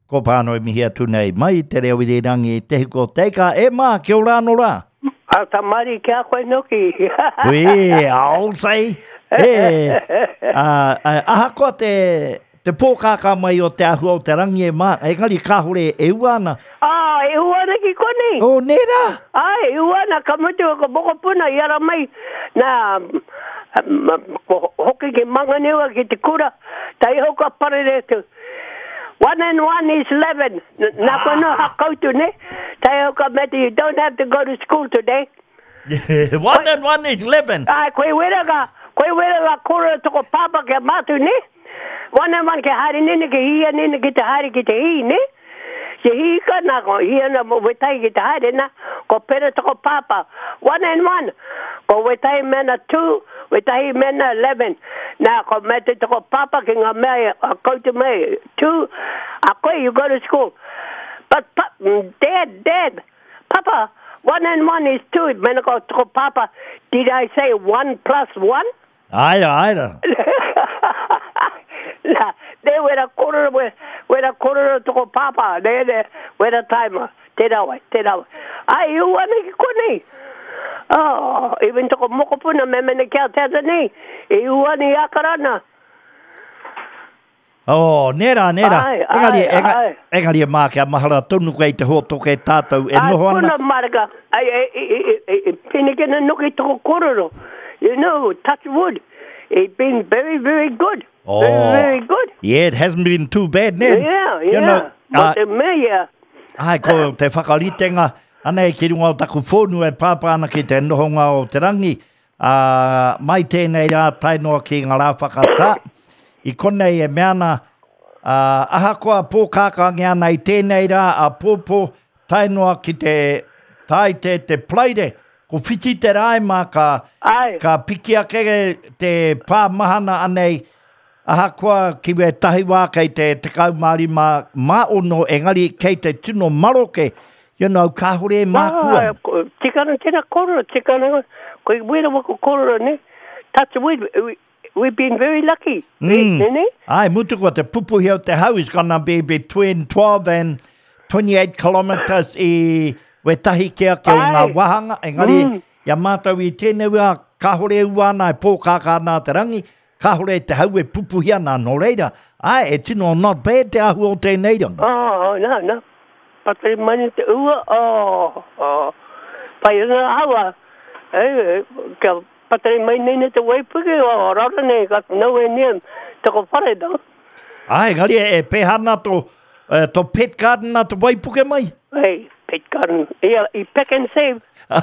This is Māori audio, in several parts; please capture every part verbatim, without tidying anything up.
ko pāno e mihi atu nei mai te reo i re rangi te ko teika e mā ke ora no rā. A tamari kia koe noki. Ui, au sei. E, a, a, aha koa te, te pōkaka mai o te ahua o te rangi e mā, e ngari kāhure e uana. Ah, e uana ki kone. O, nera. Ai, e uana ka mutu o ka boko puna i ara mai. Na, hoki ki manganewa ki te kura, tai hoka pare retu. One and one is eleven. Nā koe no hakautu ne. Tai hoka meti, you don't have to go to school today. one and one is eleven. Ai, koe wera ka, koe wera ka kora toko papa ke matu ne. One and one ke hari nene ke hia nene ki te hari ki te hi ne. Se hi ka na ko hia na mo wetai ki te hari na. Ko pere toko papa. One and one. Ko wetai mena two. Wetai mena eleven. Na ko mete toko papa ki ngā mea a koutu mea. Two. A koe you go to school. But pa, dad, dad. Papa, one and one is two. Mena ko toko papa. Did I say one plus one? Aira, aira. Na, they were a quarter, were a quarter toko papa. They were a timer. Te rawa, te rawa. Ai, you want to kone. Oh, even toko moko puna me mene kia teta nei. You want to yakarana. Oh, nera, nera. Ai, engari, ai, enga, ai. engari e mā kia mahara tonu koe te ho toke tātou. E Ai, noho ana. puna maraka. Ai, ai, ai, ai, pinigena nuki toko kororo. You know, touch wood. It's been very, very good. Oh, very, very good. Yeah, it hasn't been too bad, Ned. Yeah, yeah. You know, But uh, uh, me, yeah. ai, ko te whakaritenga, anei ki runga o taku whonu e pāpāna ki te nohonga o te rangi. Uh, mai tēnei rā tainoa ki ngā rā whakata. I konei e meana, uh, aha koa pōkāka ngā nei tēnei rā a pōpō tainoa ki te tai te te plaire. Ko whiti te rai mā ka, Ai. ka piki a kere te pāmahana anei. Aha koa ki we tahi wā kei te te kaumari mā, mā ono engari kei te tino maroke. You know, ka hore mā kua. Ah, tikana tēnā korora, tikana, koe wera wako korora, ne? Touch wood, we, we've been very lucky, Mm. ne, ne? Ai, mutu ko te pupuhi o te hau is gonna be between twelve and twenty-eight kilometres i we tahi kia ke o ngā Ai. wahanga. Engari, Mm. ia mātau i tēnei wā, ka hore uana e pōkāka nā te rangi, ka hore te hau e pupuhi ana no reira. Ai, e tino not bad te ahu o tēnei ranga. Oh, no, no. Patari mani te ua, oh, oh. Pai ngā hawa, eh, ka patari mai nene te waipuke, o rara ne, ka nowhere near, te ko whare do. Ai, ngari e, e pehana to, uh, to pet garden na te waipuke mai. Hey, pet garden, ia, i pack and save.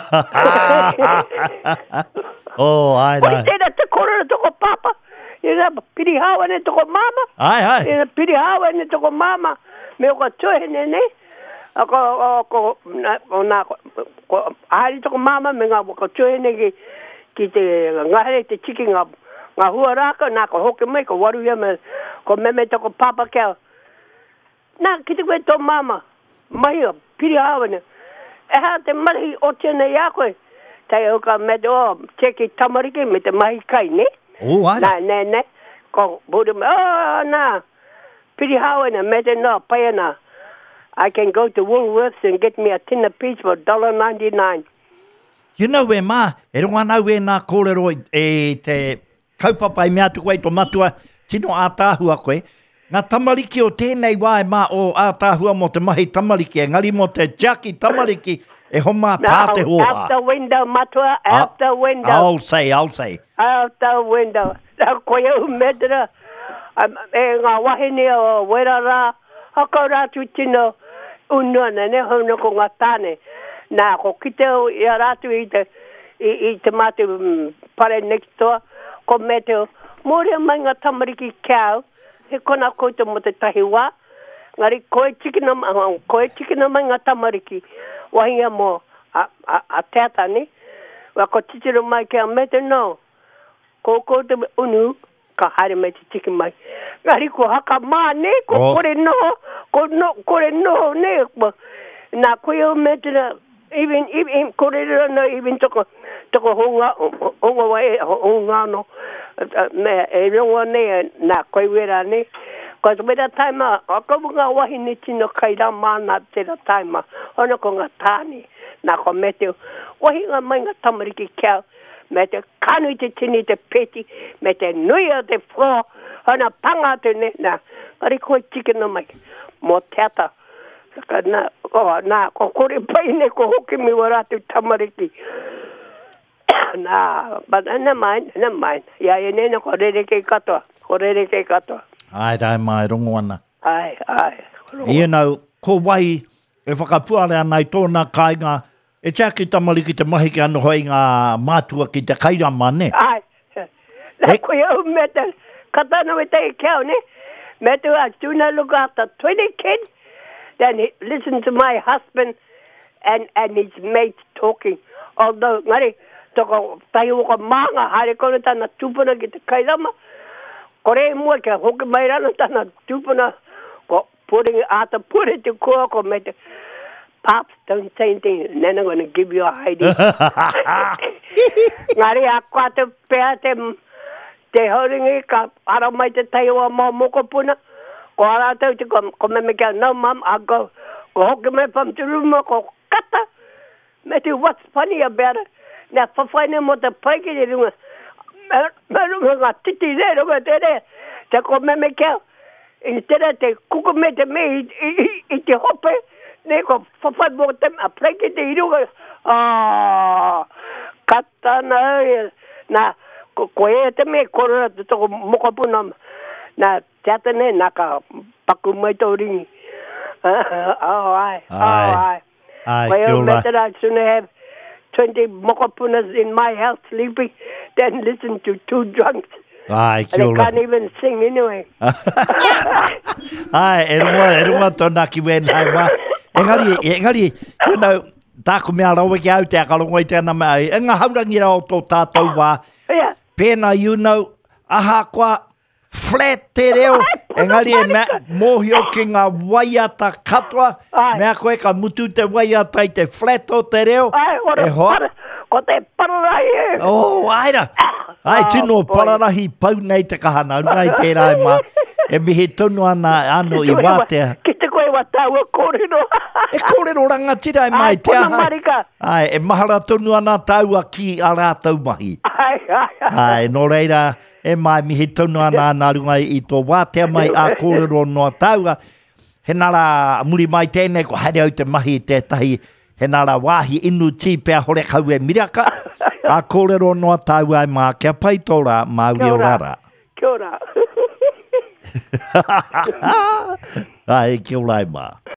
Oh, ai, Koe ai. tēnā te korora toko papa, ia piri hawa ne toko mama. Ai, ai. Ia piri hawa ne toko mama, me o ka tuahene ne. A ko, o, ko, na, o nā, ko, ko, ahari toko mama, me ngā waka tuahene ki, ki te ngahere te tiki ngā, ngā hua rāka, nā ko hoke mai, ko waru ia me, ko meme toko papa kia. Nā, ki te koe tō mama, mai o, piri hawa ne. E ha te mahi o tēnei a koe, tai o ka me te o, teki tamariki, me te mahi kai, ne? Oh, ai. Nā, nē, nē, ko budu me, oh, nā, piri hawa ne, me te nā, pai nā. I can go to Woolworths and get me a tin apiece for one dollar ninety-nine. You know where mā, e ronga nau e nā kōrero e te kaupapa i mea tu koe to matua, tino ātāhua koe. Ngā tamariki o tēnei wā e mā o ātāhua mo te mahi tamariki, e ngari mo te jaki tamariki e homa pāte hoa. Out the window, matua, out the window. I'll say, I'll say. Out the window. Nā koe au medra, e ngā wahine o wera rā, hako rātu tino unuana ne, hono ko ngā tāne. Nā, ko kite o ia rātu i te, i, i te matu um, pare next door, ko me te mōrea mai ngā tamariki kiau, he kona koutou mo te tahi wā, ngari koe tikina, koe tikina mai ngā tamariki, wahinga mo a, a, a teata ni, wa ko titiro mai kia me te no, ko koutou unu, ka haere mai te tiki mai. Ngari ko haka mā ne, ko Oh. kore no, ko no, kore no ne, ko, nā koe o me te na, even, even, kore no, even toko, toko honga, honga wai, honga no, me, e rongo ne, nā koe wera ne, Because with the time, I go ngā wahi ni tino kaira mana te the time, ono ko ngā tāni, nā ko me te wahi ngā mai ngā tamariki kia, me te kanu te tini te peti, me te nui o te floor, ona panga te ne, nā, kari koe tikina mai, mō teata, nā, oh, nā, ko kore pai ne ko hoki mi waratu tamariki. Nā, but never mind, never mind. Ia e nena ko rere kei katoa, ko rere kei katoa. Ai, rai mai, rongo ana. Ai, ai. You know, ko wai, e whakapuare ana i tōna kāinga, e tia ki tamariki te mahi ki anu hoi ngā mātua ki te kairama, ne? Ai. Nā koe au me te katana me te kiao, ne? Me te a tuna look after twenty kids, then he listen to my husband and, and his mates talking. Although, ngari, toko tai waka maanga, haere kone tana tupuna ki te kairama, kore mua kia hoki mai rana tana tupuna, ko putting ata pure te kua ko me te, Pops, don't say anything, then I'm going to give you a idea. Ngari a kua te pēa te, te horingi ka ara mai te taiwa mō moko puna, ko ara tau te ko, ko me me kia, no mum, I go, ko hoki mai pam te ruma, ko kata, me te what's funny about it, nā whawhaine mo te paike te runga, me runga ngā titi re runga te re, te ko me me kia, i tere te kuku me te me i, i, i te hope, ne ko whawhai mo te a paike te i runga, ah, katana e, nā, ko, ko e te me korora te toko mokapuna, nā teata ne, nā ka paku mai tau ringi. Oh, ai, oh, ai. Ai, well, kia ora. better I'd sooner have twenty mokapunas in my house sleeping than listen to two drunks. Ai, kia They ora. can't even sing anyway. Ai, e runga, e runga tōna ki wēnai wā. Engari, engari, you know, tāku mea rawa ki au te akarongo i tēnā mea, e ngā haurangi rao tō tātou wā. Yeah. Pēnā, you know, aha koa, flat te reo, engari e mea, mōhio ki ngā waiata katoa, Ai. mea koe ka mutu te waiata i te flat o te reo, Ai, o e te hoa. para, o te pararai e. Oh, aira. Ai, Oh, tino boy. pararahi pau nei te kahana, unai tērā mā, e mihi tonu ana ano i wātea. Ki te koe wa tāua kōrero. E kōrero rangatira e mai Ai, te puna aha. marika. Ai, e mahara tonu ana tāua ki a rātau mahi. Ai, ai, ai. Ai, no reira, e mai mihi tonu ana ana rungai i tō wātea mai a kōrero noa tāua. He nara muri mai tēnei ko haere au te mahi i tētahi, he nara wāhi inu tī pēr hore kau e miraka. A kōrero noa tāua e mā kia pai tōra Māori o rara. Kia ora. Ai, kia ora e mā.